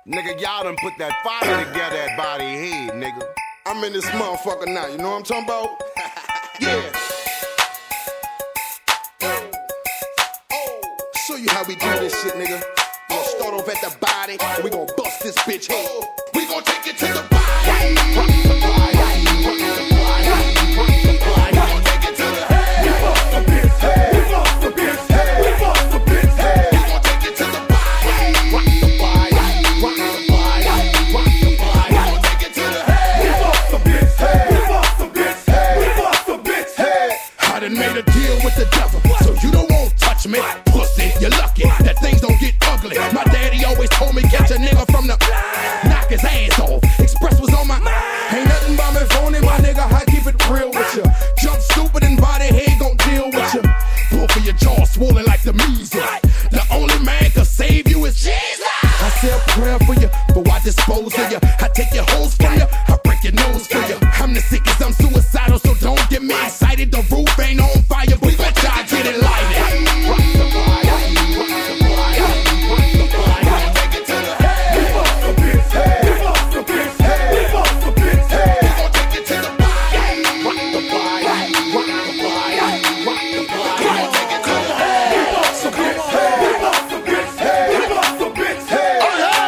Nigga, y'all done put that fire together at body head, nigga. I'm in this motherfucker now, you know what I'm talking about? Yeah. Show you how we do this shit, nigga. We gon' start off at the body, and we gon' bust this bitch head. We gon' take it to the body. Rock the body, rock the body, rock the body. We gon' take it to the head. We bust the bitch head. We bust the bitch head. We bust the bitch head. We gon' take it to the body. Rock the body, rock the body, rock the body. We gon' take it to the head. We bust the bitch head. We bust the bitch head. We bust the bitch head. I done made a deal with the devil, so you don't want to touch me. Pussy, you're lucky that things don't get ugly. My daddy always told me catch a nigga from the knock his ass off. Express was on my ain't nothing but me phony, my nigga. I keep it real with you. Jump stupid and body head gon' deal with you. Pull for your jaw swollen like the measles. The only man can save you is Jesus. I say a prayer for you, but I dispose of you. I take your hoes from you, I break your nose for you. I'm the sickest, I'm suicidal, so don't get me excited. The roof ain't on fire, but bet y'all get it lighted. Rock the body, rock the body, rock the body. We gon' take it to the head. We bust the bitch head. We bust the bitch head. We bust the bitch head. We gon' take it to the body. Rock the body, rock the body, rock the body. We gon' take it to the head. We bust the bitch head. We bust the bitch head. We bust the bitch head.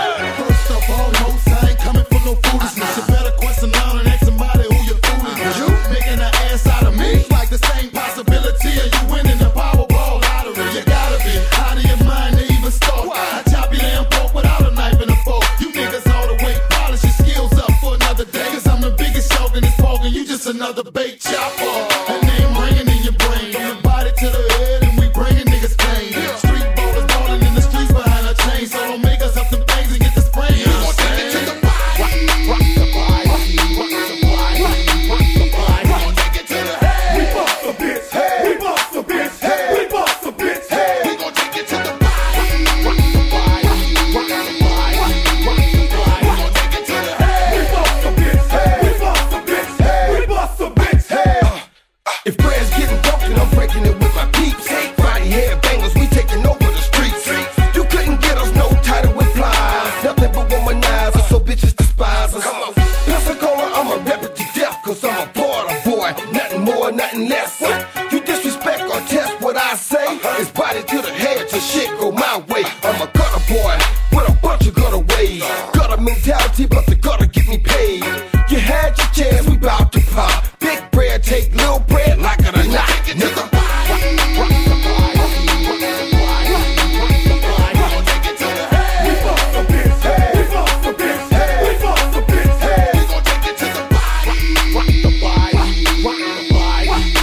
First of all, hoes, I ain't coming for no foolishness. You better question out and ask somebody who you're fooling. You making an ass out of me? Like the same possibility of you winning the Powerball lottery. You gotta be out of your mind to even start. I chop your damn pork without a knife and a fork. You niggas all the way polish your skills up for another day. Cause I'm the biggest shark in this pork and you just another bait chopper. That name ringing in your brain. From the body to the head and we bringing niggas pain. Street ballers balling in the streets behind a chain. So don't make us up some things and get the sprain. We gon' take it to the body. Rock the body. Rock the body. Rock the body. We gon' take it to the head. We bust the bitch head. We bust the bitch head. We bust the bitch head. We gon' take it to the body. Rock the body. Rock the body. Rock the body. We gon' take it to the head. We bust the bitch head. We bust the bitch head. We bust the bitch head. If prayers getting broken, I'm breaking it with my peeps. Body hair bangers, we taking over the streets. You couldn't get us no title with flies. Nothing but womanizers, so bitches despise us. Pensacola, I'ma rep it to death, cause I'm a border boy. Nothing more, nothing less. You disrespect or test what I say, it's body to the head, so shit go my way. I'm a gutter boy with a bunch of gutter ways. Gutter mentality, but the gutter get me paid.